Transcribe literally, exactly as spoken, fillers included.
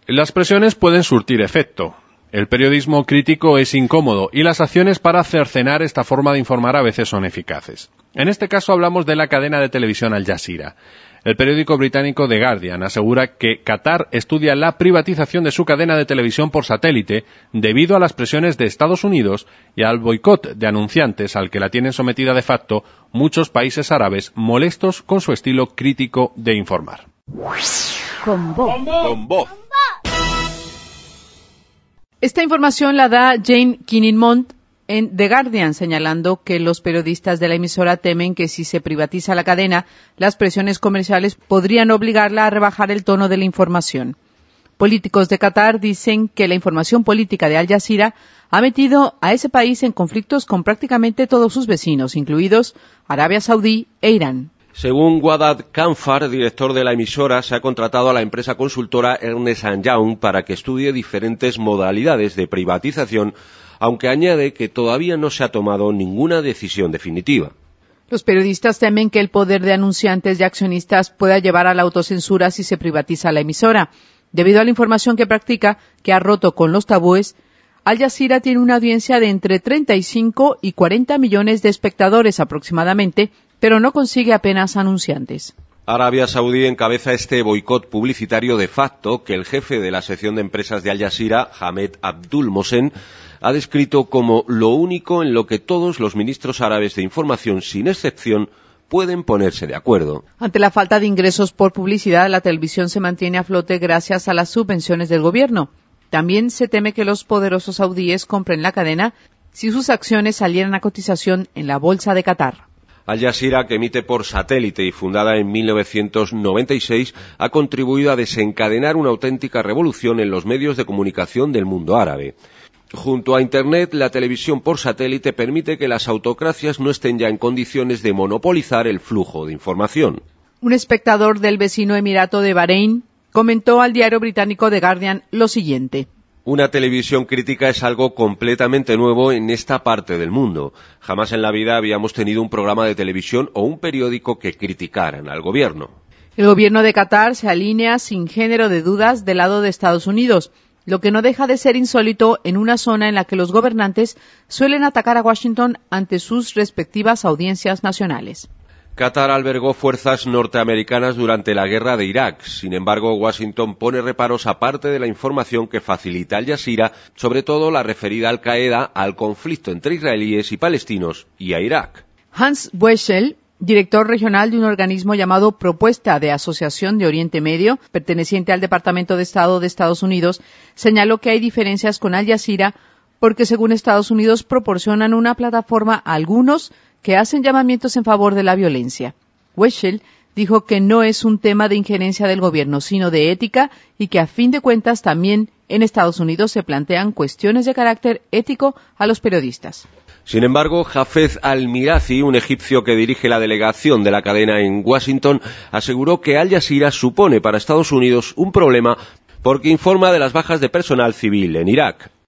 Las presiones pueden surtir efecto. El periodismo crítico es incómodo y las acciones para cercenar esta forma de informar a veces son eficaces. En este caso hablamos de la cadena de televisión Al Jazeera. El periódico británico The Guardian asegura que Qatar estudia la privatización de su cadena de televisión por satélite debido a las presiones de Estados Unidos y al boicot de anunciantes al que la tienen sometida de facto muchos países árabes molestos con su estilo crítico de informar. Con voz. Con voz. Esta información la da Jane Kinninmont en The Guardian, señalando que los periodistas de la emisora temen que si se privatiza la cadena, las presiones comerciales podrían obligarla a rebajar el tono de la información. Políticos de Qatar dicen que la información política de Al Jazeera ha metido a ese país en conflictos con prácticamente todos sus vecinos, incluidos Arabia Saudí e Irán. Según Wadad Kanfar, director de la emisora, se ha contratado a la empresa consultora Ernst and Young para que estudie diferentes modalidades de privatización, aunque añade que todavía no se ha tomado ninguna decisión definitiva. Los periodistas temen que el poder de anunciantes y accionistas pueda llevar a la autocensura si se privatiza la emisora. Debido a la información que practica, que ha roto con los tabúes, Al Jazeera tiene una audiencia de entre treinta y cinco y cuarenta millones de espectadores aproximadamente, pero no consigue apenas anunciantes. Arabia Saudí encabeza este boicot publicitario de facto que el jefe de la sección de empresas de Al Jazeera, Hamed Abdul Mohsen, ha descrito como lo único en lo que todos los ministros árabes de información, sin excepción, pueden ponerse de acuerdo. Ante la falta de ingresos por publicidad, la televisión se mantiene a flote gracias a las subvenciones del gobierno. También se teme que los poderosos saudíes compren la cadena si sus acciones salieran a cotización en la bolsa de Qatar. Al Jazeera, que emite por satélite y fundada en mil novecientos noventa y seis, ha contribuido a desencadenar una auténtica revolución en los medios de comunicación del mundo árabe. Junto a Internet, la televisión por satélite permite que las autocracias no estén ya en condiciones de monopolizar el flujo de información. Un espectador del vecino Emirato de Bahrein comentó al diario británico The Guardian lo siguiente. Una televisión crítica es algo completamente nuevo en esta parte del mundo. Jamás en la vida habíamos tenido un programa de televisión o un periódico que criticaran al gobierno. El gobierno de Qatar se alinea sin género de dudas del lado de Estados Unidos, lo que no deja de ser insólito en una zona en la que los gobernantes suelen atacar a Washington ante sus respectivas audiencias nacionales. Qatar albergó fuerzas norteamericanas durante la guerra de Irak. Sin embargo, Washington pone reparos aparte de la información que facilita Al Jazeera, sobre todo la referida a Al Qaeda, al conflicto entre israelíes y palestinos y a Irak. Hans Boeschel, director regional de un organismo llamado Propuesta de Asociación de Oriente Medio, perteneciente al Departamento de Estado de Estados Unidos, señaló que hay diferencias con Al Jazeera porque, según Estados Unidos, proporcionan una plataforma a algunos que hacen llamamientos en favor de la violencia. Weschel dijo que no es un tema de injerencia del gobierno, sino de ética, y que a fin de cuentas también en Estados Unidos se plantean cuestiones de carácter ético a los periodistas. Sin embargo, Hafez al-Mirazi, un egipcio que dirige la delegación de la cadena en Washington, aseguró que Al Jazeera supone para Estados Unidos un problema porque informa de las bajas de personal civil en Irak.